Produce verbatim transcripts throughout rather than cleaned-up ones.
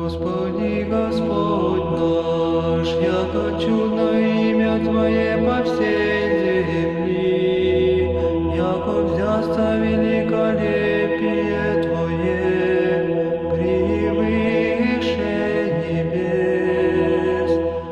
Господи, Господь наш, яко чудно имя Твое по всей земли, яко взясто великолепие Твое превыше небес.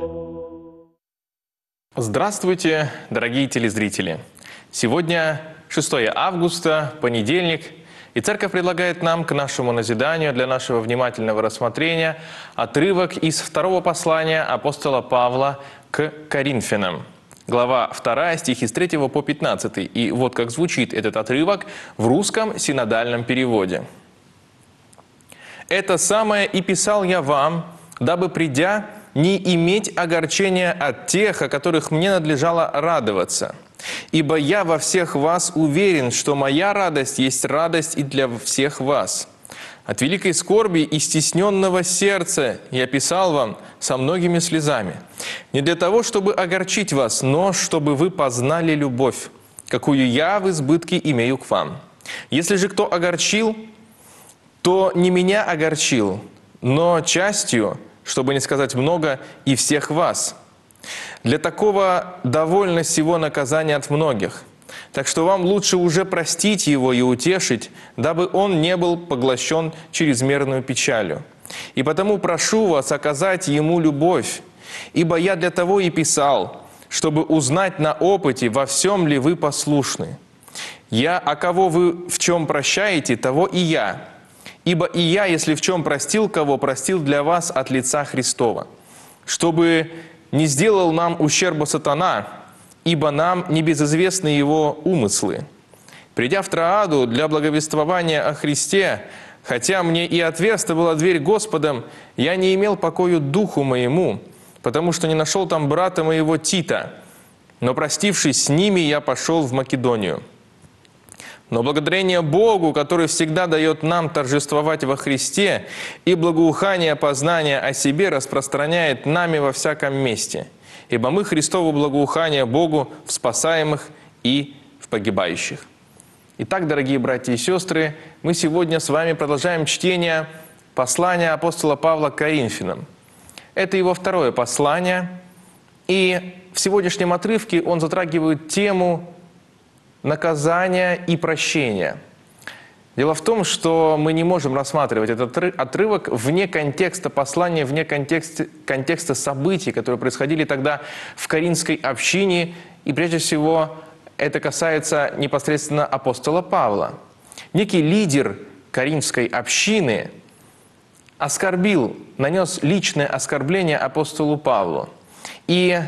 Здравствуйте, дорогие телезрители! Сегодня шестое августа, понедельник, и Церковь предлагает нам к нашему назиданию, для нашего внимательного рассмотрения, отрывок из второго послания апостола Павла к Коринфянам. Глава вторая, стихи с третьего по пятнадцатый. И вот как звучит этот отрывок в русском синодальном переводе. «Это самое и писал я вам, дабы, придя, не иметь огорчения от тех, о которых мне надлежало радоваться. Ибо я во всех вас уверен, что моя радость есть радость и для всех вас. От великой скорби и стесненного сердца я писал вам со многими слезами. Не для того, чтобы огорчить вас, но чтобы вы познали любовь, какую я в избытке имею к вам. Если же кто огорчил, то не меня огорчил, но частью, чтобы не сказать много, и всех вас. Для такого довольно сего наказания от многих. Так что вам лучше уже простить его и утешить, дабы он не был поглощен чрезмерную печалью. И потому прошу вас оказать ему любовь, ибо я для того и писал, чтобы узнать на опыте, во всем ли вы послушны. Я, а кого вы в чем прощаете, того и я. Ибо и я, если в чем простил кого, простил для вас от лица Христова, чтобы не сделал нам ущерба сатана, ибо нам небезызвестны его умыслы. Придя в Троаду для благовествования о Христе, хотя мне и отверста была дверь Господом, я не имел покою духу моему, потому что не нашел там брата моего Тита. Но, простившись с ними, я пошел в Македонию. Но благодарение Богу, который всегда дает нам торжествовать во Христе, и благоухание познания о себе распространяет нами во всяком месте. Ибо мы Христово благоухание Богу в спасаемых и в погибающих». Итак, дорогие братья и сестры, мы сегодня с вами продолжаем чтение послания апостола Павла к Коринфянам. Это его второе послание, и в сегодняшнем отрывке он затрагивает тему наказания и прощения. Дело в том, что мы не можем рассматривать этот отрывок вне контекста послания, вне контекста, контекста событий, которые происходили тогда в Коринфской общине, и прежде всего это касается непосредственно апостола Павла. Некий лидер Коринфской общины оскорбил, нанес личное оскорбление апостолу Павлу. И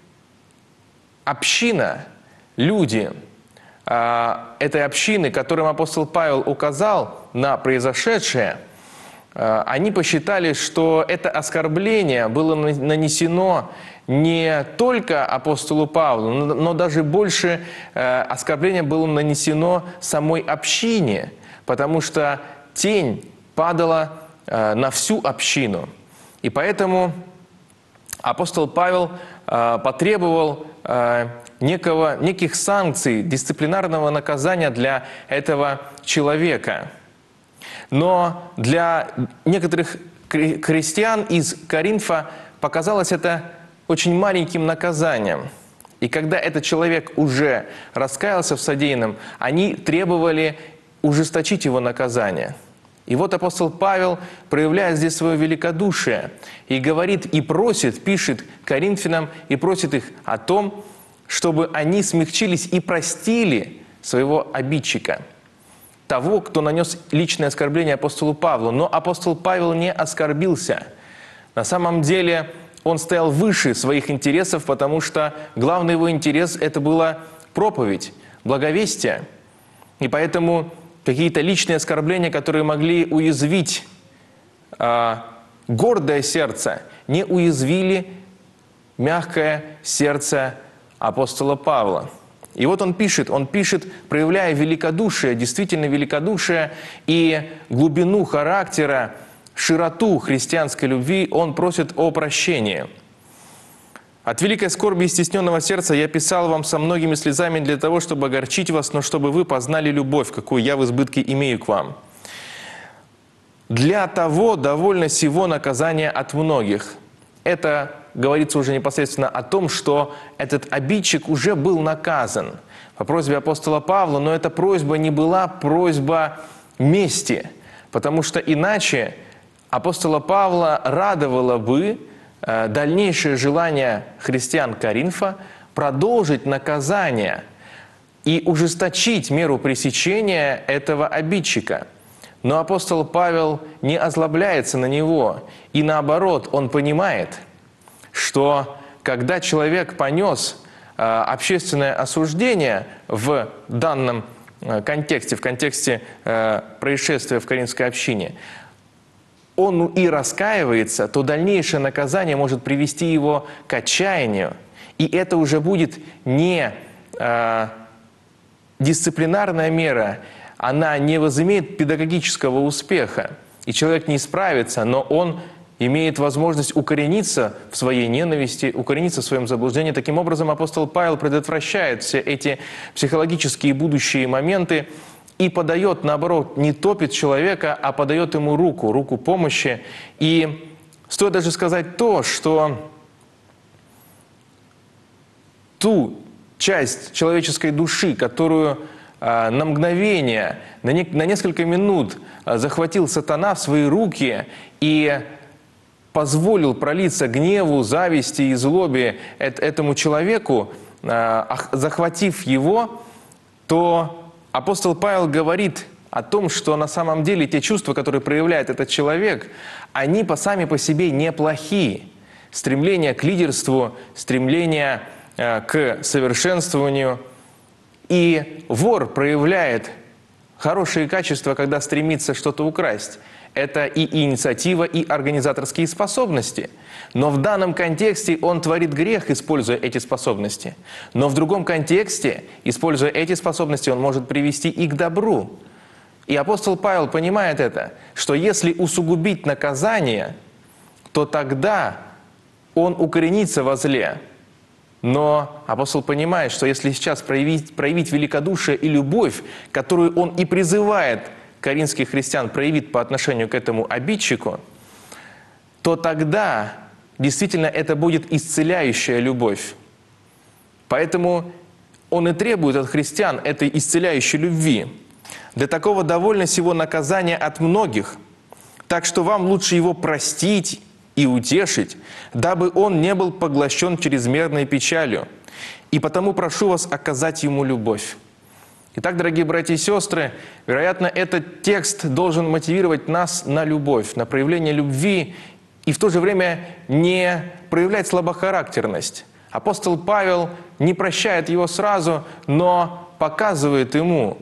община, люди этой общины, которым апостол Павел указал на произошедшее, они посчитали, что это оскорбление было нанесено не только апостолу Павлу, но даже больше оскорбление было нанесено самой общине, потому что тень падала на всю общину. И поэтому апостол Павел потребовал некого, неких санкций, дисциплинарного наказания для этого человека. Но для некоторых христиан из Коринфа показалось это очень маленьким наказанием. И когда этот человек уже раскаялся в содеянном, они требовали ужесточить его наказание. И вот апостол Павел проявляет здесь свое великодушие и говорит, и просит, пишет Коринфянам, и просит их о том, чтобы они смягчились и простили своего обидчика, того, кто нанес личное оскорбление апостолу Павлу. Но апостол Павел не оскорбился. На самом деле он стоял выше своих интересов, потому что главный его интерес – это была проповедь, благовестие. И поэтому какие-то личные оскорбления, которые могли уязвить э, гордое сердце, не уязвили мягкое сердце апостола Павла. И вот он пишет, он пишет, проявляя великодушие, действительно великодушие и глубину характера, широту христианской любви, он просит о прощении. «От великой скорби и стесненного сердца я писал вам со многими слезами для того, чтобы огорчить вас, но чтобы вы познали любовь, какую я в избытке имею к вам. Для того довольно сего наказания от многих. Это говорится уже непосредственно о том, что этот обидчик уже был наказан по просьбе апостола Павла, но эта просьба не была просьба мести, потому что иначе апостола Павла радовало бы э, дальнейшее желание христиан Коринфа продолжить наказание и ужесточить меру пресечения этого обидчика. Но апостол Павел не озлобляется на него, и наоборот, он понимает, что когда человек понес э, общественное осуждение в данном э, контексте, в контексте э, происшествия в Коринфской общине, он и раскаивается, то дальнейшее наказание может привести его к отчаянию, и это уже будет не э, дисциплинарная мера, она не возымеет педагогического успеха, и человек не исправится, но он имеет возможность укорениться в своей ненависти, укорениться в своем заблуждении. Таким образом, апостол Павел предотвращает все эти психологические будущие моменты и подает, наоборот, не топит человека, а подает ему руку, руку помощи. И стоит даже сказать то, что ту часть человеческой души, которую на мгновение, на, не, на несколько минут захватил сатана в свои руки и позволил пролиться гневу, зависти и злобе этому человеку, захватив его, то апостол Павел говорит о том, что на самом деле те чувства, которые проявляет этот человек, они по сами по себе неплохие. Стремление к лидерству, стремление к совершенствованию. И вор проявляет хорошие качества, когда стремится что-то украсть. Это и инициатива, и организаторские способности. Но в данном контексте он творит грех, используя эти способности. Но в другом контексте, используя эти способности, он может привести и к добру. И апостол Павел понимает это, что если усугубить наказание, то тогда он укоренится во зле. Но апостол понимает, что если сейчас проявить, проявить великодушие и любовь, которую он и призывает коринфских христиан проявить по отношению к этому обидчику, то тогда действительно это будет исцеляющая любовь. Поэтому он и требует от христиан этой исцеляющей любви. Для такого довольно сего наказания от многих, так что вам лучше его простить и утешить, дабы он не был поглощен чрезмерной печалью. И потому прошу вас оказать ему любовь. Итак, дорогие братья и сестры, вероятно, этот текст должен мотивировать нас на любовь, на проявление любви и в то же время не проявлять слабохарактерность. Апостол Павел не прощает его сразу, но показывает ему,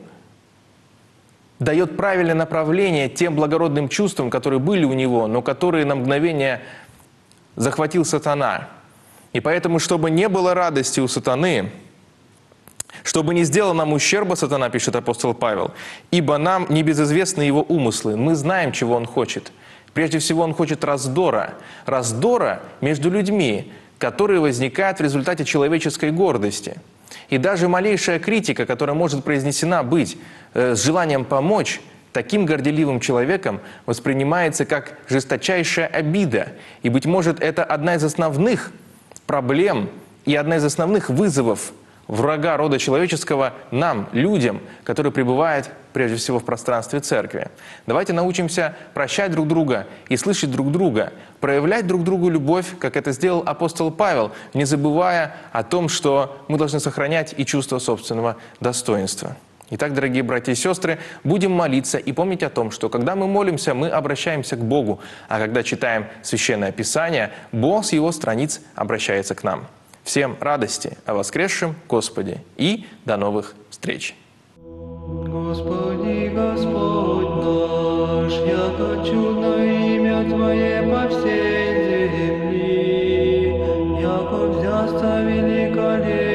дает правильное направление тем благородным чувствам, которые были у него, но которые на мгновение захватил сатана. И поэтому, чтобы не было радости у сатаны, чтобы не сделал нам ущерба сатана, пишет апостол Павел, ибо нам небезызвестны его умыслы, мы знаем, чего он хочет. Прежде всего, он хочет раздора. Раздора между людьми, которые возникают в результате человеческой гордости. И даже малейшая критика, которая может произнесена быть э, с желанием помочь, таким горделивым человеком воспринимается как жесточайшая обида. И, быть может, это одна из основных проблем и одна из основных вызовов врага рода человеческого нам, людям, которые пребывают прежде всего в пространстве церкви. Давайте научимся прощать друг друга и слышать друг друга, проявлять друг другу любовь, как это сделал апостол Павел, не забывая о том, что мы должны сохранять и чувство собственного достоинства. Итак, дорогие братья и сестры, будем молиться и помнить о том, что когда мы молимся, мы обращаемся к Богу, а когда читаем Священное Писание, Бог с Его страниц обращается к нам. Всем радости о воскресшем Господе и до новых встреч! Господи, Господь наш, яко чудно имя Твое по всей земли, яко взясться великолепие.